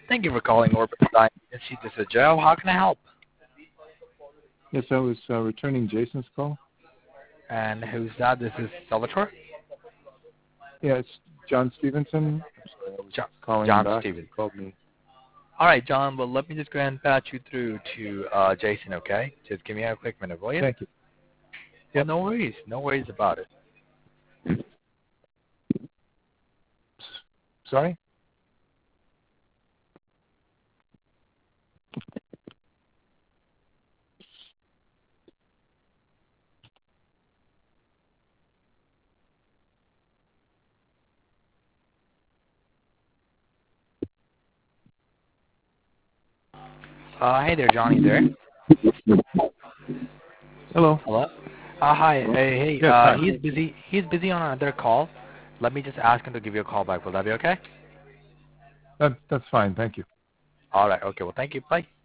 Thank you for calling Orbit Design Agency. This is Joe. How can I help? Yes, I was returning Jason's call. And who's that? This is Salvatore? Yeah, it's John Stevenson. I'm sorry, I was calling John back. Stevens. You called me. All right, John. Well, let me just go ahead and patch you through to Jason, okay? Just give me a quick minute, will you? Thank you. Well, no worries. No worries about it. Sorry? Hey there, Johnny there. Hello. Hello? Hi. Hey, Yes, hi. he's busy. He's busy on another call. Let me just ask him to give you a call back. Will that be okay? That's fine. Thank you. All right. Okay. Well, thank you. Bye.